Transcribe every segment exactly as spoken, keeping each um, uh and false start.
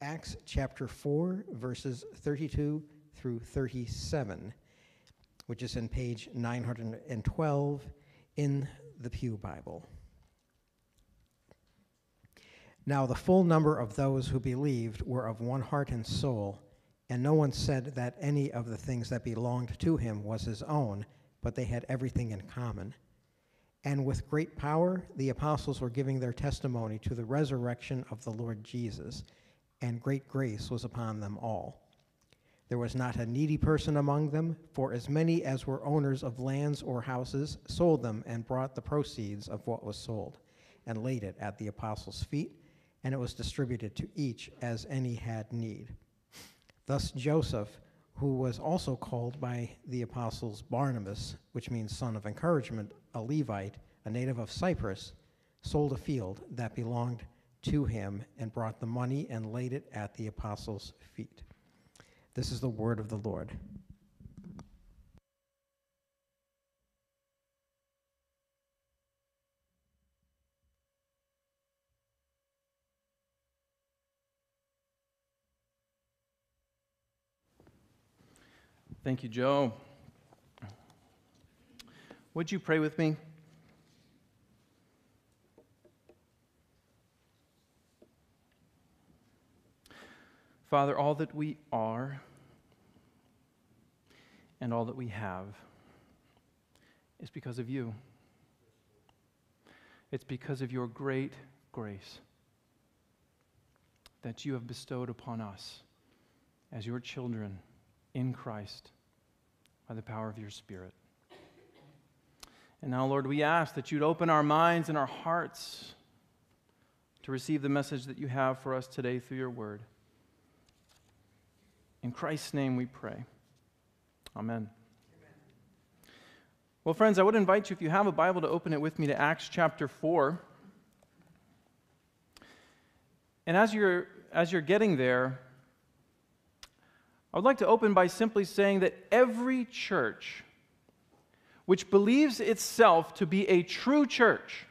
Acts chapter four, verses thirty-two through thirty-seven, which is in page nine hundred twelve in the Pew Bible. Now the full number of those who believed were of one heart and soul, and no one said that any of the things that belonged to him was his own, but they had everything in common. And with great power the apostles were giving their testimony to the resurrection of the Lord Jesus, and great grace was upon them all. There was not a needy person among them, for as many as were owners of lands or houses sold them and brought the proceeds of what was sold, and laid it at the apostles' feet, and it was distributed to each as any had need. Thus Joseph, who was also called by the apostles Barnabas, which means son of encouragement, a Levite, a native of Cyprus, sold a field that belonged to him and brought the money and laid it at the apostles' feet. This is the word of the Lord. Thank you, Joe. Would you pray with me? Father, all that we are and all that we have is because of you. It's because of your great grace that you have bestowed upon us as your children in Christ by the power of your Spirit. And now, Lord, we ask that you'd open our minds and our hearts to receive the message that you have for us today through your word. In Christ's name we pray. Amen. Amen. Well, friends, I would invite you, if you have a Bible, to open it with me to Acts chapter four. And as you're, as you're getting there, I would like to open by simply saying that every church which believes itself to be a true church,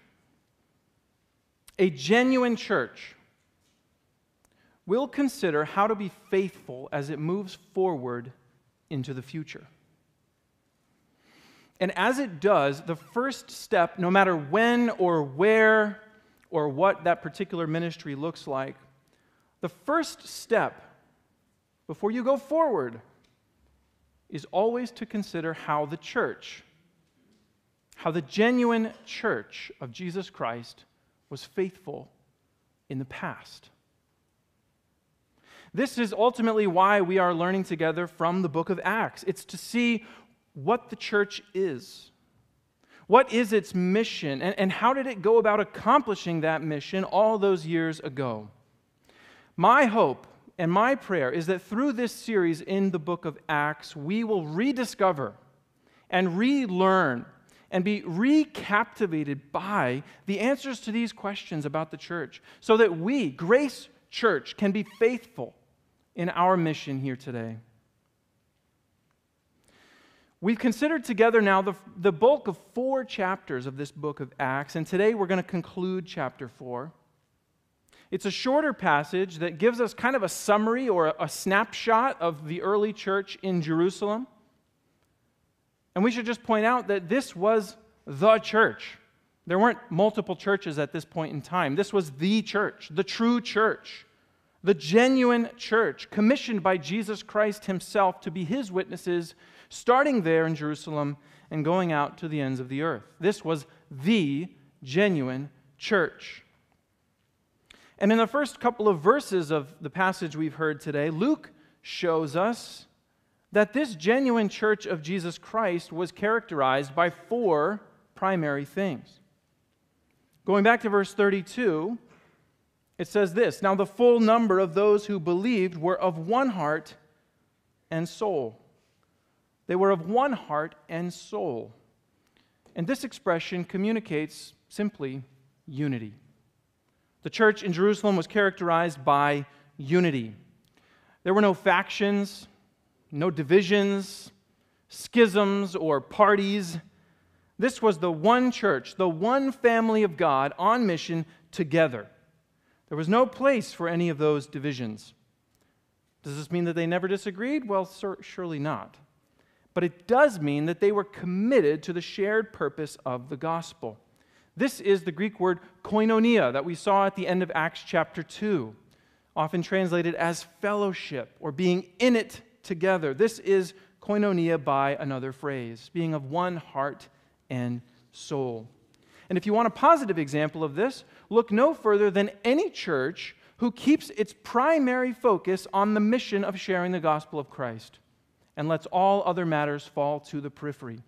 a genuine church, will consider how to be faithful as it moves forward into the future. And as it does, the first step, no matter when or where or what that particular ministry looks like, the first step before you go forward is always to consider how the church, how the genuine church of Jesus Christ was faithful in the past. This is ultimately why we are learning together from the book of Acts. It's to see what the church is. What is its mission, and, and how did it go about accomplishing that mission all those years ago? My hope and my prayer is that through this series in the book of Acts, we will rediscover and relearn and be recaptivated by the answers to these questions about the church, so that we, Grace Church, can be faithful in our mission here today. We've considered together now the, the bulk of four chapters of this book of Acts, and today we're going to conclude chapter four. It's a shorter passage that gives us kind of a summary or a, a snapshot of the early church in Jerusalem. And we should just point out that this was the church. There weren't multiple churches at this point in time. This was the church, the true church, the genuine church, commissioned by Jesus Christ himself to be his witnesses, starting there in Jerusalem and going out to the ends of the earth. This was the genuine church. And in the first couple of verses of the passage we've heard today, Luke shows us that this genuine church of Jesus Christ was characterized by four primary things. Going back to verse thirty-two, it says this: "Now the full number of those who believed were of one heart and soul." They were of one heart and soul. And this expression communicates simply unity. The church in Jerusalem was characterized by unity. There were no factions, no divisions, schisms, or parties. This was the one church, the one family of God on mission together. There was no place for any of those divisions Does this mean that they never disagreed? Well, sur- surely not. But it does mean that they were committed to the shared purpose of the gospel. This is the Greek word koinonia that we saw at the end of Acts chapter two, often translated as fellowship or being in it together. This is koinonia by another phrase, being of one heart and soul. And if you want a positive example of this, look no further than any church who keeps its primary focus on the mission of sharing the gospel of Christ and lets all other matters fall to the periphery.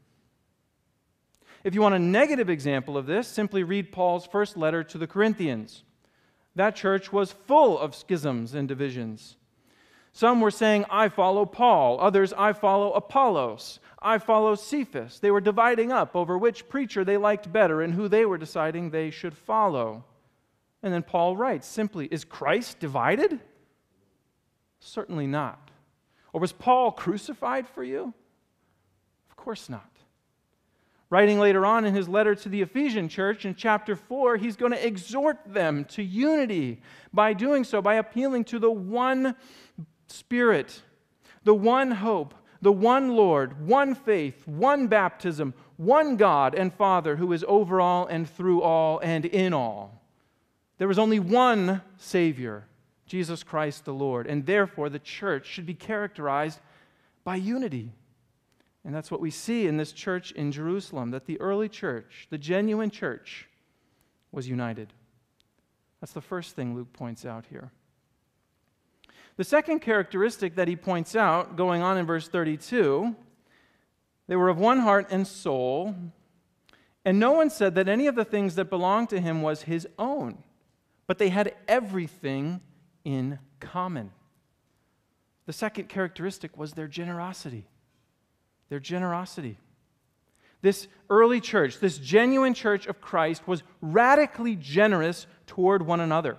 If you want a negative example of this, simply read Paul's first letter to the Corinthians. That church was full of schisms and divisions. Some were saying, I follow Paul. Others, I follow Apollos. I follow Cephas. They were dividing up over which preacher they liked better and who they were deciding they should follow. And then Paul writes simply, is Christ divided? Certainly not. Or was Paul crucified for you? Of course not. Writing later on in his letter to the Ephesian church in chapter four, he's going to exhort them to unity by doing so, by appealing to the one Spirit, the one hope, the one Lord, one faith, one baptism, one God and Father who is over all and through all and in all. There is only one Savior, Jesus Christ the Lord, and therefore the church should be characterized by unity. And that's what we see in this church in Jerusalem, that the early church, the genuine church, was united. That's the first thing Luke points out here. The second characteristic that he points out, going on in verse thirty-two, they were of one heart and soul, and no one said that any of the things that belonged to him was his own, but they had everything in common. The second characteristic was their generosity. Their generosity. This early church, this genuine church of Christ, was radically generous toward one another.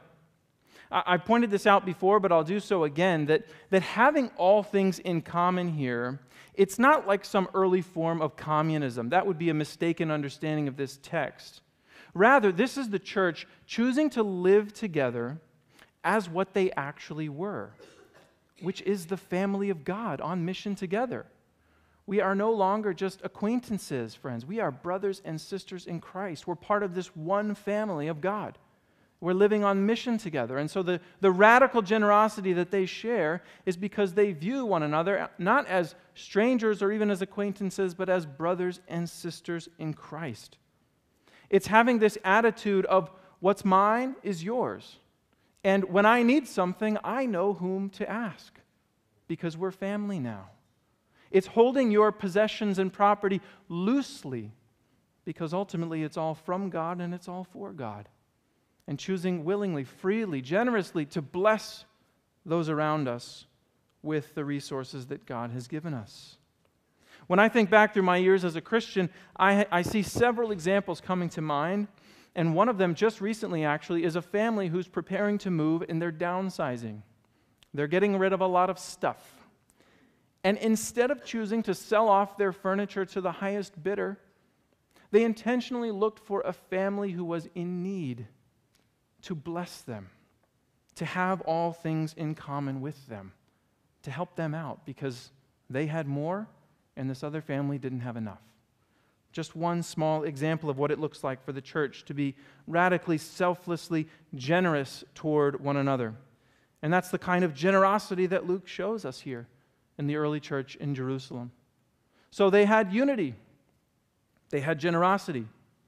I pointed this out before, but I'll do so again, that, that having all things in common here, it's not like some early form of communism. That would be a mistaken understanding of this text. Rather, this is the church choosing to live together as what they actually were, which is the family of God on mission together. We are no longer just acquaintances, friends. We are brothers and sisters in Christ. We're part of this one family of God. We're living on mission together. And so the, the radical generosity that they share is because they view one another not as strangers or even as acquaintances, but as brothers and sisters in Christ. It's having this attitude of what's mine is yours. And when I need something, I know whom to ask because we're family now. It's holding your possessions and property loosely because ultimately it's all from God and it's all for God. And choosing willingly, freely, generously to bless those around us with the resources that God has given us. When I think back through my years as a Christian, I, I see several examples coming to mind, and one of them just recently actually is a family who's preparing to move and they're downsizing. They're getting rid of a lot of stuff. And instead of choosing to sell off their furniture to the highest bidder, they intentionally looked for a family who was in need to bless them, to have all things in common with them, to help them out because they had more and this other family didn't have enough. Just one small example of what it looks like for the church to be radically, selflessly generous toward one another. And that's the kind of generosity that Luke shows us here in the early church in Jerusalem. So they had unity. They had generosity.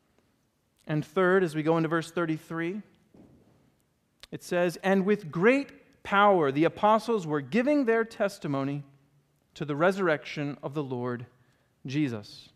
And third, as we go into verse thirty-three, it says, and with great power the apostles were giving their testimony to the resurrection of the Lord Jesus.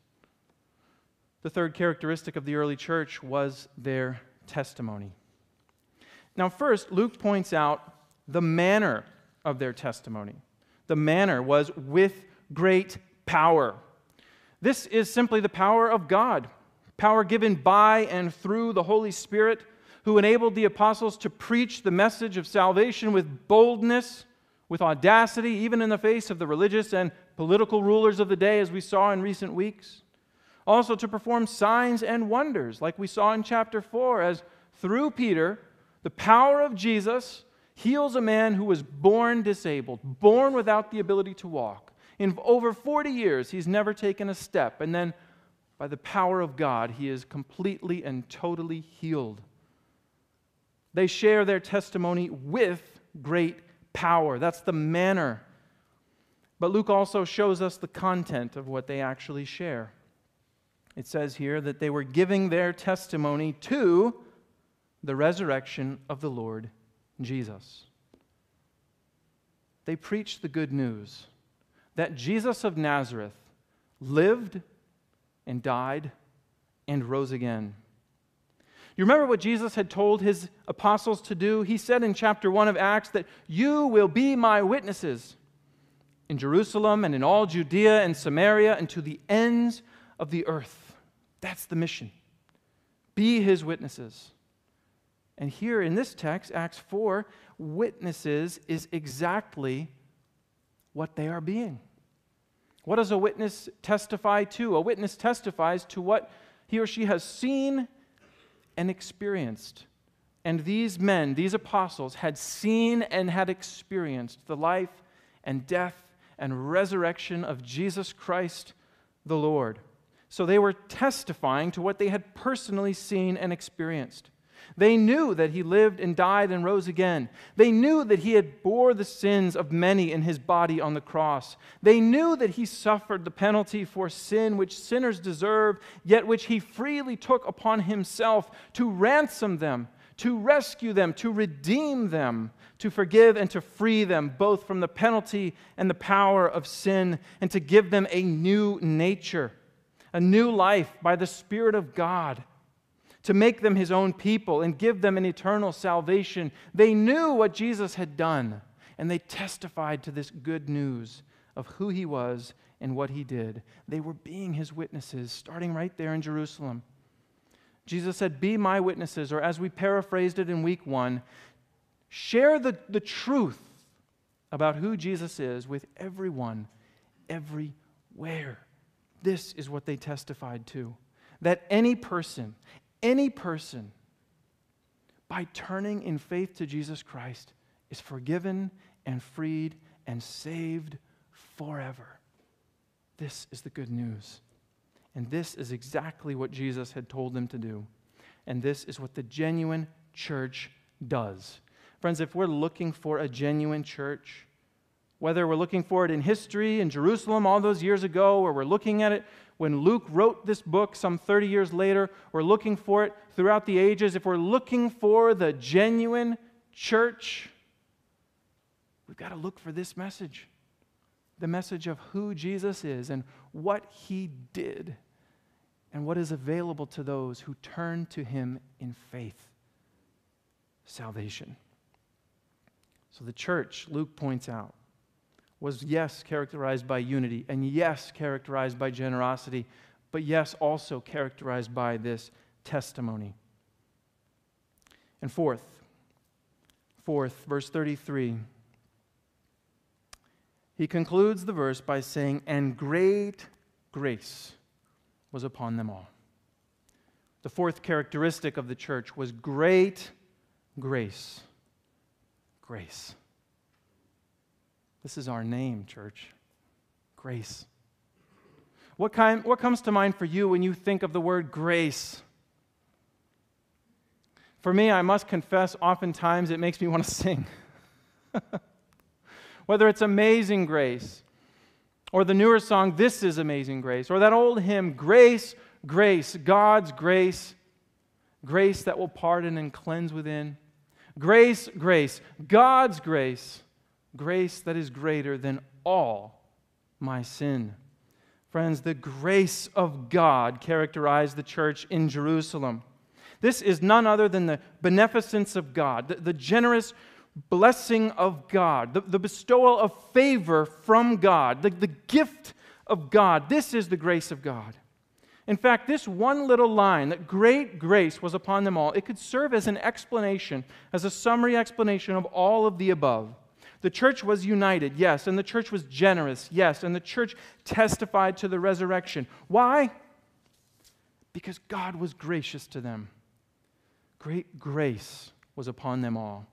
The third characteristic of the early church was their testimony. Now first, Luke points out the manner of their testimony. The manner was with great power. This is simply the power of God, power given by and through the Holy Spirit, who enabled the apostles to preach the message of salvation with boldness, with audacity, even in the face of the religious and political rulers of the day, as we saw in recent weeks. Also to perform signs and wonders, like we saw in chapter four, as through Peter, the power of Jesus heals a man who was born disabled, born without the ability to walk. In over forty years, he's never taken a step. And then, by the power of God, he is completely and totally healed. They share their testimony with great power. That's the manner. But Luke also shows us the content of what they actually share. It says here that they were giving their testimony to the resurrection of the Lord Jesus. They preached the good news that Jesus of Nazareth lived and died and rose again. You remember what Jesus had told his apostles to do? He said in chapter one of Acts that you will be my witnesses in Jerusalem and in all Judea and Samaria and to the ends of the earth. That's the mission. Be his witnesses. And here in this text, Acts four, witnesses is exactly what they are being. What does a witness testify to? A witness testifies to what he or she has seen and experienced. And these men, these apostles, had seen and had experienced the life and death and resurrection of Jesus Christ the Lord. So they were testifying to what they had personally seen and experienced. They knew that he lived and died and rose again. They knew that he had bore the sins of many in his body on the cross. They knew that he suffered the penalty for sin which sinners deserve, yet which he freely took upon himself to ransom them, to rescue them, to redeem them, to forgive and to free them both from the penalty and the power of sin, and to give them a new nature, a new life by the Spirit of God, to make them his own people and give them an eternal salvation. They knew what Jesus had done, and they testified to this good news of who he was and what he did. They were being his witnesses, starting right there in Jerusalem. Jesus said, be my witnesses, or as we paraphrased it in week one, share the, the truth about who Jesus is with everyone, everywhere. This is what they testified to. That any person, any person, by turning in faith to Jesus Christ, is forgiven and freed and saved forever. This is the good news. And this is exactly what Jesus had told them to do. And this is what the genuine church does. Friends, if we're looking for a genuine church, whether we're looking for it in history in Jerusalem all those years ago, or we're looking at it when Luke wrote this book some thirty years later, we're looking for it throughout the ages, if we're looking for the genuine church, we've got to look for this message. The message of who Jesus is and what he did and what is available to those who turn to him in faith. Salvation. So the church, Luke points out, was yes, characterized by unity, and yes, characterized by generosity, but yes, also characterized by this testimony. And fourth, fourth, verse thirty-three, he concludes the verse by saying, and great grace was upon them all. The fourth characteristic of the church was great grace. Grace. This is our name, church. Grace. What kind, what comes to mind for you when you think of the word grace? For me, I must confess, oftentimes it makes me want to sing. Whether it's Amazing Grace, or the newer song, This is Amazing Grace, or that old hymn, Grace, Grace, God's grace, grace that will pardon and cleanse within. Grace, grace, God's grace, grace that is greater than all my sin. Friends, the grace of God characterized the church in Jerusalem. This is none other than the beneficence of God, the, the generous blessing of God, the, the bestowal of favor from God, the, the gift of God. This is the grace of God. In fact, this one little line, that great grace was upon them all, it could serve as an explanation, as a summary explanation of all of the above. The church was united, yes, and the church was generous, yes, and the church testified to the resurrection. Why? Because God was gracious to them. Great grace was upon them all.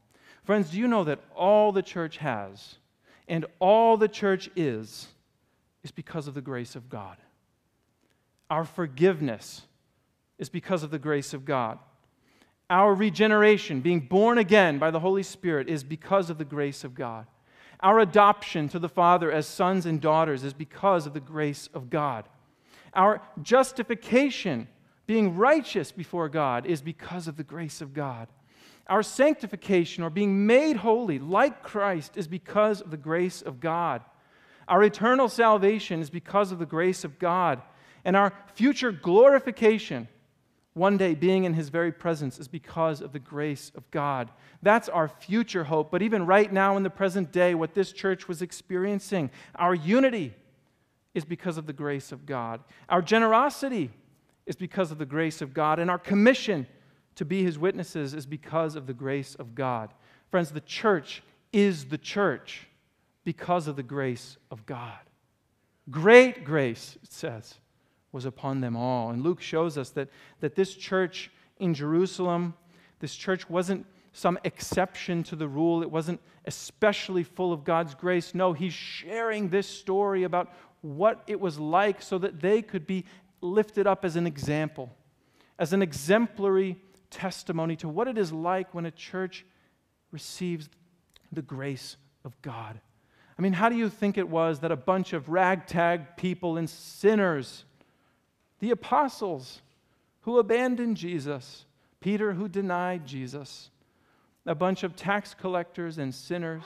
Friends, do you know that all the church has and all the church is, is because of the grace of God? Our forgiveness is because of the grace of God. Our regeneration, being born again by the Holy Spirit, is because of the grace of God. Our adoption to the Father as sons and daughters is because of the grace of God. Our justification, being righteous before God, is because of the grace of God. Our sanctification, or being made holy like Christ, is because of the grace of God. Our eternal salvation is because of the grace of God. And our future glorification, one day being in His very presence, is because of the grace of God. That's our future hope. But even right now in the present day, what this church was experiencing, our unity is because of the grace of God. Our generosity is because of the grace of God. And our commission to be His witnesses is because of the grace of God. Friends, the church is the church because of the grace of God. Great grace, it says, was upon them all. And Luke shows us that, that this church in Jerusalem, this church wasn't some exception to the rule. It wasn't especially full of God's grace. No, he's sharing this story about what it was like so that they could be lifted up as an example, as an exemplary testimony to what it is like when a church receives the grace of God. I mean, how do you think it was that a bunch of ragtag people and sinners, the apostles who abandoned Jesus, Peter who denied Jesus, a bunch of tax collectors and sinners,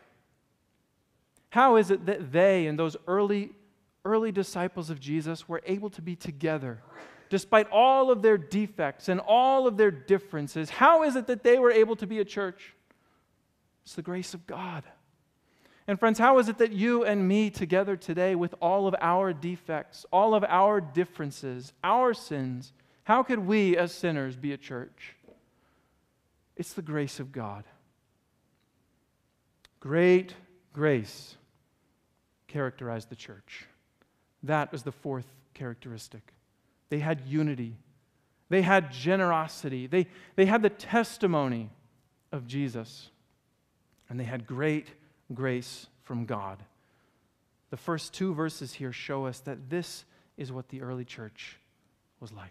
how is it that they and those early, early disciples of Jesus were able to be together despite all of their defects and all of their differences? How is it that they were able to be a church? It's the grace of God. And friends, how is it that you and me together today with all of our defects, all of our differences, our sins, how could we as sinners be a church? It's the grace of God. Great grace characterized the church. That was the fourth characteristic. They had unity. They had generosity. They, they had the testimony of Jesus. And they had great grace from God. The first two verses here show us that this is what the early church was like.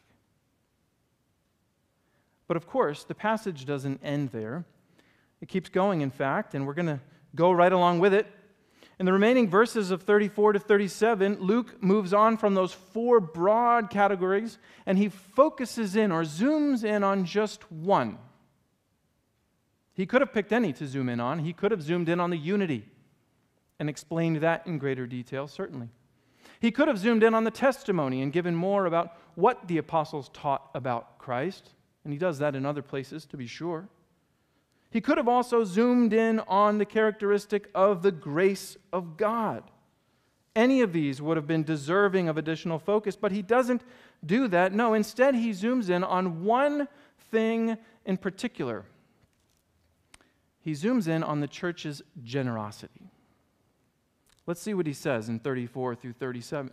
But of course, the passage doesn't end there. It keeps going, in fact, and we're going to go right along with it. In the remaining verses of thirty-four to thirty-seven, Luke moves on from those four broad categories, and he focuses in or zooms in on just one. He could have picked any to zoom in on. He could have zoomed in on the unity and explained that in greater detail, certainly. He could have zoomed in on the testimony and given more about what the apostles taught about Christ, and he does that in other places, to be sure. He could have also zoomed in on the characteristic of the grace of God. Any of these would have been deserving of additional focus, but he doesn't do that. No, instead he zooms in on one thing in particular. He zooms in on the church's generosity. Let's see what he says in thirty-four through thirty-seven.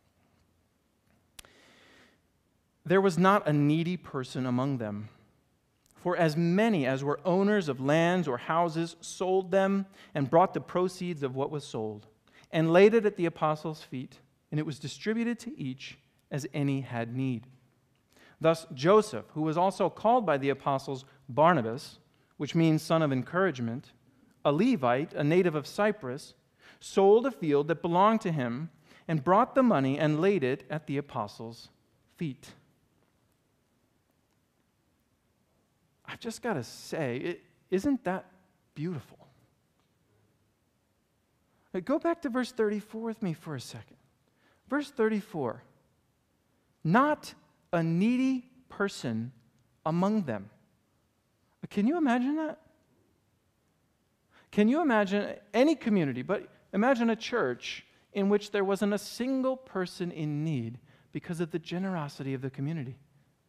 There was not a needy person among them, for as many as were owners of lands or houses sold them and brought the proceeds of what was sold and laid it at the apostles' feet, and it was distributed to each as any had need. Thus Joseph, who was also called by the apostles Barnabas, which means son of encouragement, a Levite, a native of Cyprus, sold a field that belonged to him and brought the money and laid it at the apostles' feet. I've just got to say, it, isn't that beautiful? Go back to verse thirty-four with me for a second. Verse thirty-four, not a needy person among them. Can you imagine that? Can you imagine any community, but imagine a church in which there wasn't a single person in need because of the generosity of the community?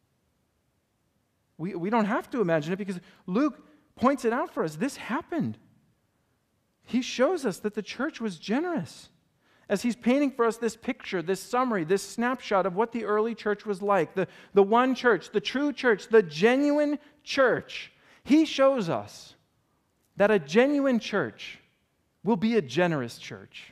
We, we don't have to imagine it because Luke points it out for us. This happened. He shows us that the church was generous. As he's painting for us this picture, this summary, this snapshot of what the early church was like, the, the one church, the true church, the genuine church, he shows us that a genuine church will be a generous church.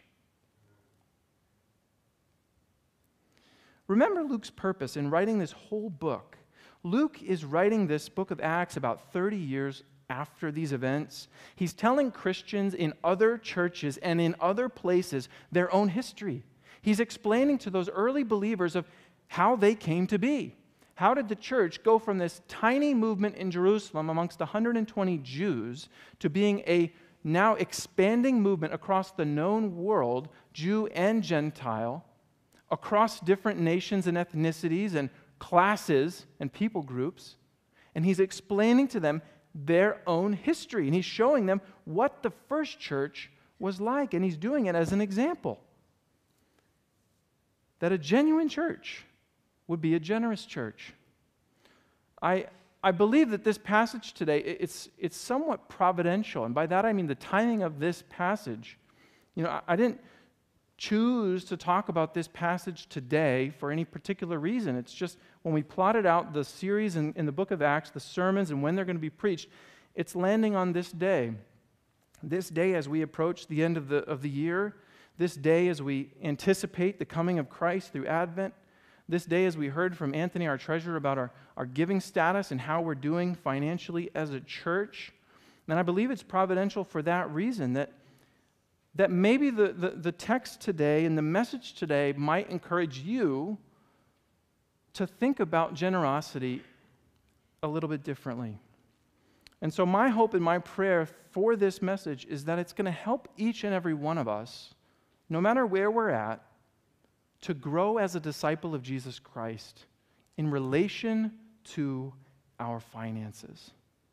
Remember Luke's purpose in writing this whole book. Luke is writing this book of Acts about thirty years after these events. He's telling Christians in other churches and in other places their own history. He's explaining to those early believers of how they came to be. How did the church go from this tiny movement in Jerusalem amongst one hundred twenty Jews to being a now expanding movement across the known world, Jew and Gentile, across different nations and ethnicities and classes and people groups? And he's explaining to them their own history. And he's showing them what the first church was like. And he's doing it as an example. That a genuine church would be a generous church. I, I believe that this passage today, it's, it's somewhat providential. And by that I mean the timing of this passage. You know, I, I didn't choose to talk about this passage today for any particular reason. It's just when we plotted out the series in, in the book of Acts, the sermons and when they're going to be preached, it's landing on this day. This day as we approach the end of the, of the year, this day as we anticipate the coming of Christ through Advent, this day as we heard from Anthony, our treasurer, about our, our giving status and how we're doing financially as a church. And I believe it's providential for that reason, that that maybe the, the, the text today and the message today might encourage you to think about generosity a little bit differently. And so my hope and my prayer for this message is that it's going to help each and every one of us, no matter where we're at, to grow as a disciple of Jesus Christ in relation to our finances.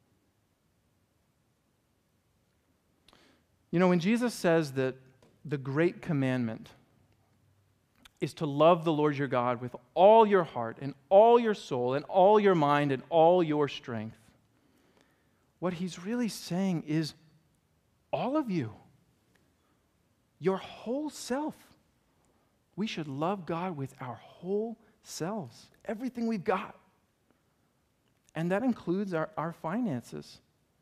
You know, when Jesus says that the great commandment is to love the Lord your God with all your heart and all your soul and all your mind and all your strength, what he's really saying is all of you, your whole self. We should love God with our whole selves, everything we've got. And that includes our, our finances.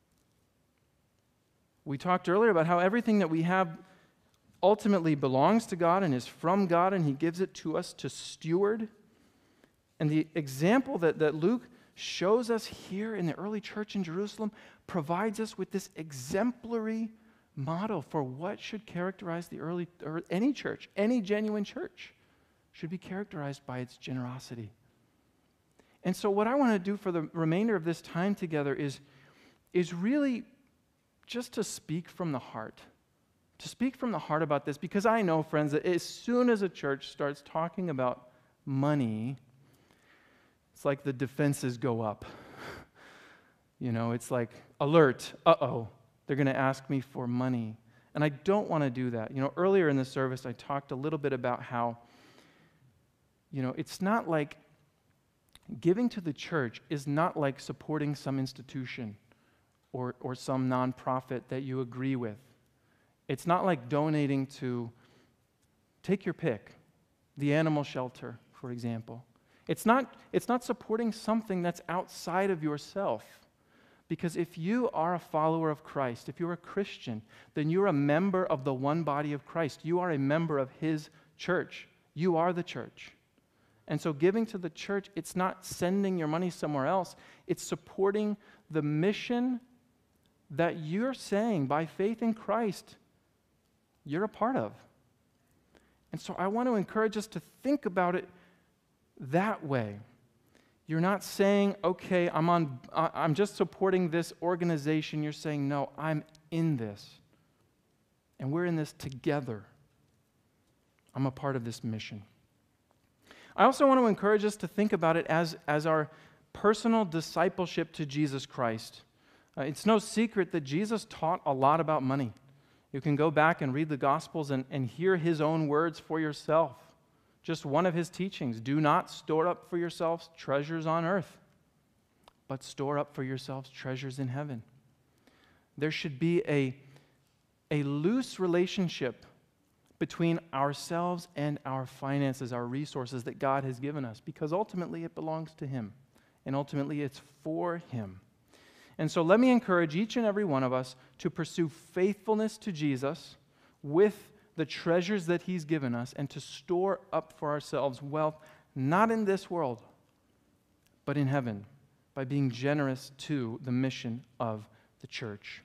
We talked earlier about how everything that we have ultimately belongs to God and is from God, and he gives it to us to steward. And the example that, that Luke shows us here in the early church in Jerusalem provides us with this exemplary model for what should characterize the early, or any church, any genuine church should be characterized by its generosity. And so what I want to do for the remainder of this time together is, is really just to speak from the heart. To speak from the heart about this, because I know, friends, that as soon as a church starts talking about money, it's like the defenses go up. You know, it's like, alert, uh-oh, they're going to ask me for money. And I don't want to do that. You know, earlier in the service, I talked a little bit about how, you know, it's not like giving to the church is not like supporting some institution or, or some nonprofit that you agree with. It's not like donating to, take your pick, the animal shelter, for example. It's not, it's not supporting something that's outside of yourself. Because if you are a follower of Christ, if you're a Christian, then you're a member of the one body of Christ. You are a member of his church. You are the church. And so giving to the church, it's not sending your money somewhere else. It's supporting the mission that you're saying by faith in Christ you're a part of. And so I want to encourage us to think about it that way. You're not saying, okay, I'm on, I'm just supporting this organization. You're saying, no, I'm in this. And we're in this together. I'm a part of this mission. I also want to encourage us to think about it as, as our personal discipleship to Jesus Christ. Uh, it's no secret that Jesus taught a lot about money. You can go back and read the Gospels and, and hear his own words for yourself. Just one of his teachings, do not store up for yourselves treasures on earth, but store up for yourselves treasures in heaven. There should be a, a loose relationship between ourselves and our finances, our resources that God has given us, because ultimately it belongs to him, and ultimately it's for him. And so let me encourage each and every one of us to pursue faithfulness to Jesus with the treasures that he's given us and to store up for ourselves wealth, not in this world, but in heaven, by being generous to the mission of the church.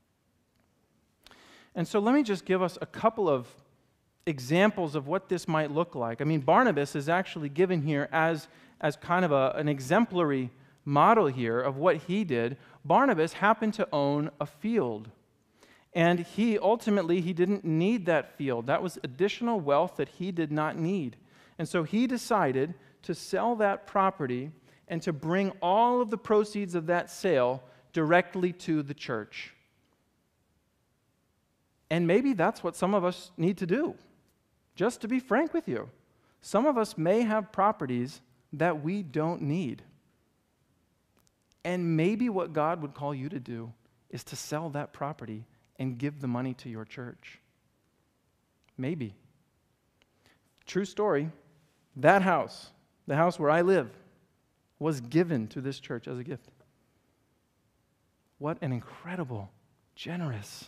And so let me just give us a couple of examples of what this might look like. I mean, Barnabas is actually given here as, as kind of a, an exemplary model here of what he did. Barnabas happened to own a field. And he ultimately, he didn't need that field. That was additional wealth that he did not need. And so he decided to sell that property and to bring all of the proceeds of that sale directly to the church. And maybe that's what some of us need to do. Just to be frank with you, some of us may have properties that we don't need. And maybe what God would call you to do is to sell that property and give the money to your church. Maybe. True story, that house, the house where I live, was given to this church as a gift. What an incredible, generous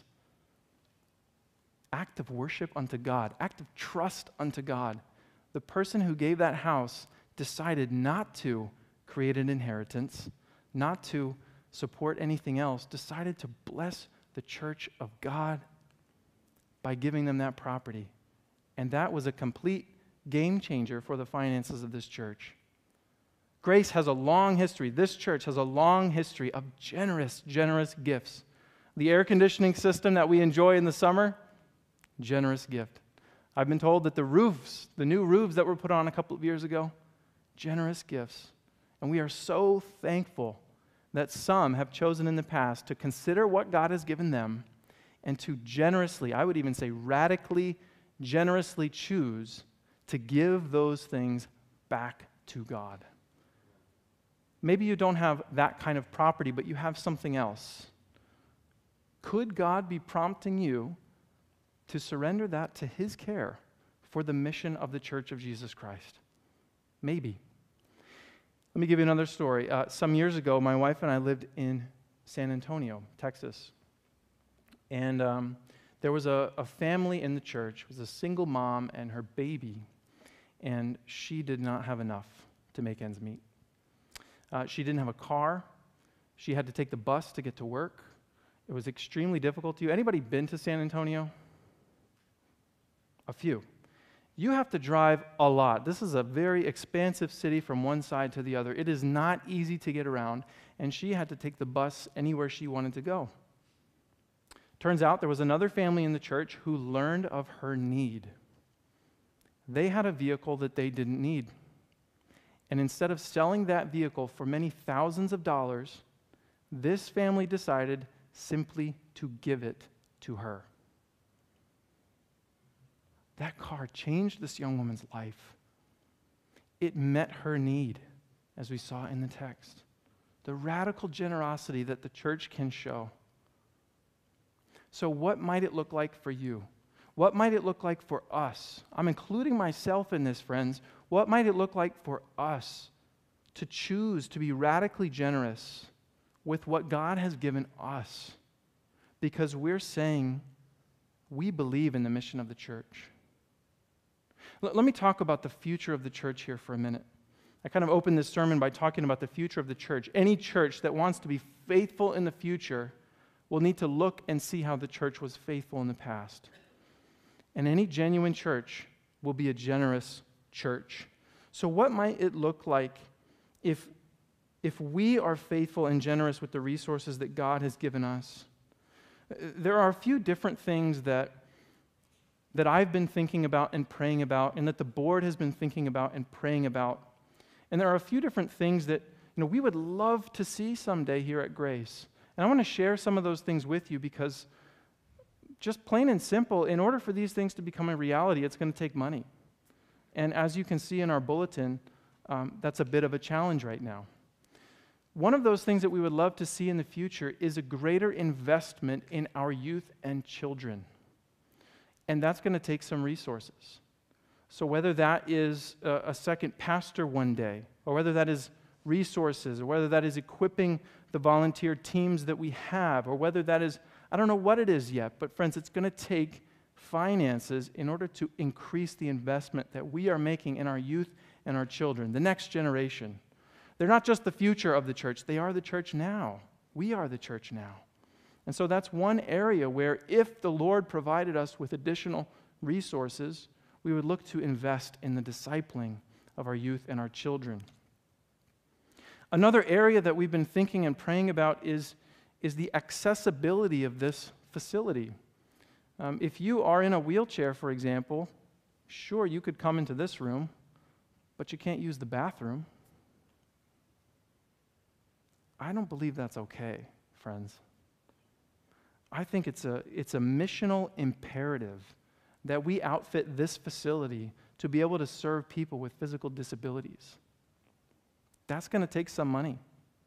act of worship unto God, act of trust unto God. The person who gave that house decided not to create an inheritance, not to support anything else, decided to bless the church of God by giving them that property. And that was a complete game changer for the finances of this church. Grace has a long history, this church has a long history of generous, generous gifts. The air conditioning system that we enjoy in the summer, generous gift. I've been told that the roofs, the new roofs that were put on a couple of years ago, generous gifts. And we are so thankful that some have chosen in the past to consider what God has given them and to generously, I would even say radically, generously choose to give those things back to God. Maybe you don't have that kind of property, but you have something else. Could God be prompting you to surrender that to his care for the mission of the Church of Jesus Christ? Maybe. Let me give you another story. Uh, some years ago, my wife and I lived in San Antonio, Texas. And um, there was a, a family in the church. It was a single mom and her baby. And she did not have enough to make ends meet. Uh, she didn't have a car. She had to take the bus to get to work. It was extremely difficult to you. Anybody been to San Antonio? A few. You have to drive a lot. This is a very expansive city from one side to the other. It is not easy to get around, and she had to take the bus anywhere she wanted to go. Turns out there was another family in the church who learned of her need. They had a vehicle that they didn't need. And instead of selling that vehicle for many thousands of dollars, this family decided simply to give it to her. That car changed this young woman's life. It met her need, as we saw in the text. The radical generosity that the church can show. So what might it look like for you? What might it look like for us? I'm including myself in this, friends. What might it look like for us to choose to be radically generous with what God has given us? Because we're saying we believe in the mission of the church. Let me talk about the future of the church here for a minute. I kind of opened this sermon by talking about the future of the church. Any church that wants to be faithful in the future will need to look and see how the church was faithful in the past. And any genuine church will be a generous church. So what might it look like if, if we are faithful and generous with the resources that God has given us? There are a few different things that that I've been thinking about and praying about, and that the board has been thinking about and praying about. And there are a few different things that, you know, we would love to see someday here at Grace. And I want to share some of those things with you because, just plain and simple, in order for these things to become a reality, it's going to take money. And as you can see in our bulletin, um, that's a bit of a challenge right now. One of those things that we would love to see in the future is a greater investment in our youth and children. And that's going to take some resources. So whether that is a, a second pastor one day, or whether that is resources, or whether that is equipping the volunteer teams that we have, or whether that is, I don't know what it is yet, but friends, it's going to take finances in order to increase the investment that we are making in our youth and our children, the next generation. They're not just the future of the church, they are the church now. We are the church now. And so that's one area where if the Lord provided us with additional resources, we would look to invest in the discipling of our youth and our children. Another area that we've been thinking and praying about is, is the accessibility of this facility. Um, if you are in a wheelchair, for example, sure, you could come into this room, but you can't use the bathroom. I don't believe that's okay, friends. I think it's a, it's a missional imperative that we outfit this facility to be able to serve people with physical disabilities. That's going to take some money.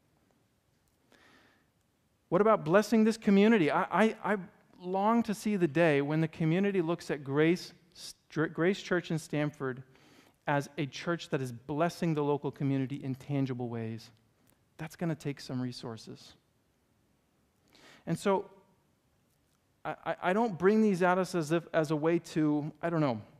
What about blessing this community? I, I, I long to see the day when the community looks at Grace, Grace Church in Stamford as a church that is blessing the local community in tangible ways. That's going to take some resources. And so I, I don't bring these at us as if as a way to, I don't know.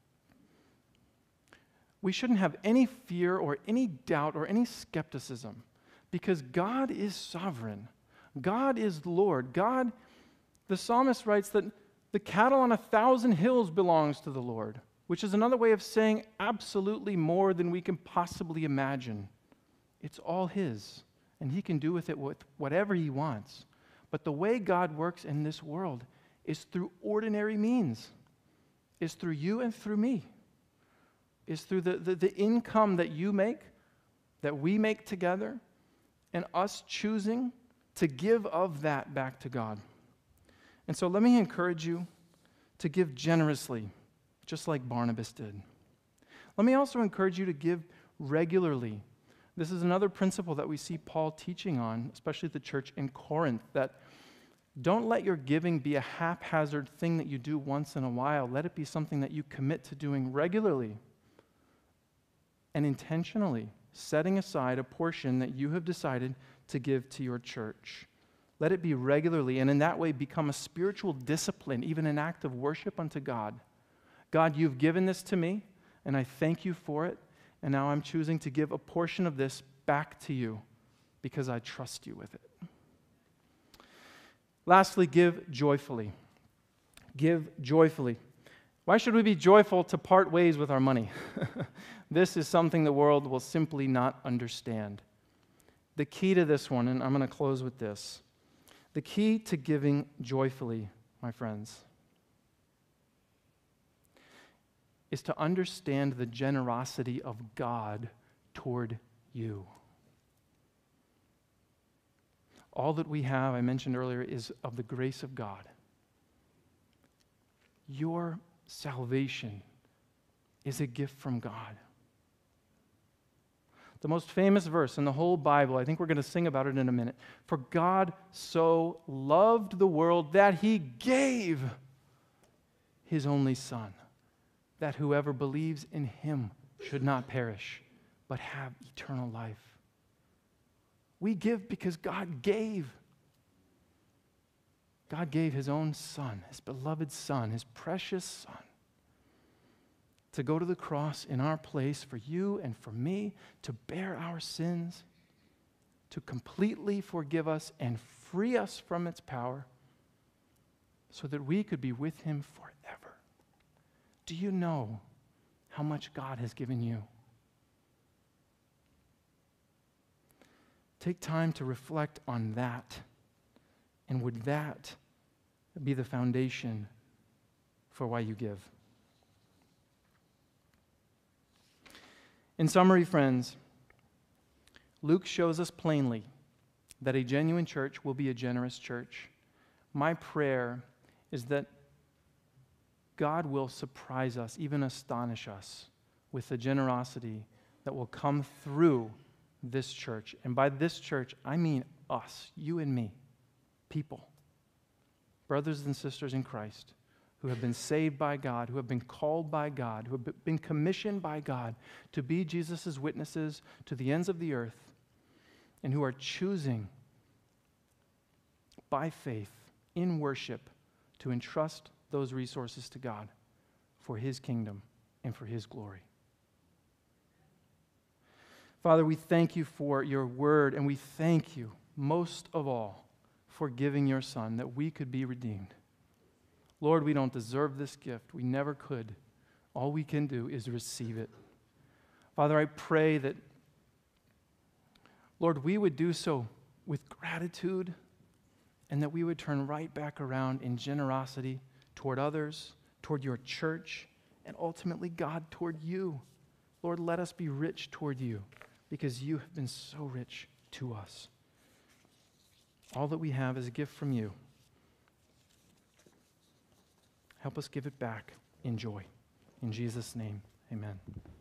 We shouldn't have any fear or any doubt or any skepticism because God is sovereign. God is Lord. God, the psalmist writes that the cattle on a thousand hills belongs to the Lord, which is another way of saying absolutely more than we can possibly imagine. It's all His, and He can do with it whatever He wants. But the way God works in this world is through ordinary means, is through you and through me, is through the, the, the income that you make, that we make together, and us choosing to give of that back to God. And so let me encourage you to give generously, just like Barnabas did. Let me also encourage you to give regularly. This is another principle that we see Paul teaching on, especially the church in Corinth, that don't let your giving be a haphazard thing that you do once in a while. Let it be something that you commit to doing regularly and intentionally, setting aside a portion that you have decided to give to your church. Let it be regularly, and in that way become a spiritual discipline, even an act of worship unto God. God, you've given this to me, and I thank you for it. And now I'm choosing to give a portion of this back to you because I trust you with it. Lastly, give joyfully. Give joyfully. Why should we be joyful to part ways with our money? This is something the world will simply not understand. The key to this one, and I'm going to close with this. The key to giving joyfully, my friends, is to understand the generosity of God toward you. All that we have, I mentioned earlier, is of the grace of God. Your salvation is a gift from God. The most famous verse in the whole Bible, I think we're going to sing about it in a minute. For God so loved the world that He gave His only Son, that whoever believes in Him should not perish, but have eternal life. We give because God gave. God gave His own Son, His beloved Son, His precious Son, to go to the cross in our place for you and for me, to bear our sins, to completely forgive us and free us from its power, so that we could be with Him forever. Do you know how much God has given you? Take time to reflect on that. And would that be the foundation for why you give? In summary, friends, Luke shows us plainly that a genuine church will be a generous church. My prayer is that God will surprise us, even astonish us, with the generosity that will come through this church. And by this church, I mean us, you and me, people, brothers and sisters in Christ, who have been saved by God, who have been called by God, who have been commissioned by God to be Jesus' witnesses to the ends of the earth, and who are choosing by faith in worship to entrust those resources to God for His kingdom and for His glory. Father, we thank you for your word, and we thank you most of all for giving your Son that we could be redeemed. Lord, we don't deserve this gift. We never could. All we can do is receive it. Father, I pray that, Lord, we would do so with gratitude, and that we would turn right back around in generosity toward others, toward your church, and ultimately, God, toward you. Lord, let us be rich toward you, because you have been so rich to us. All that we have is a gift from you. Help us give it back in joy. In Jesus' name, amen.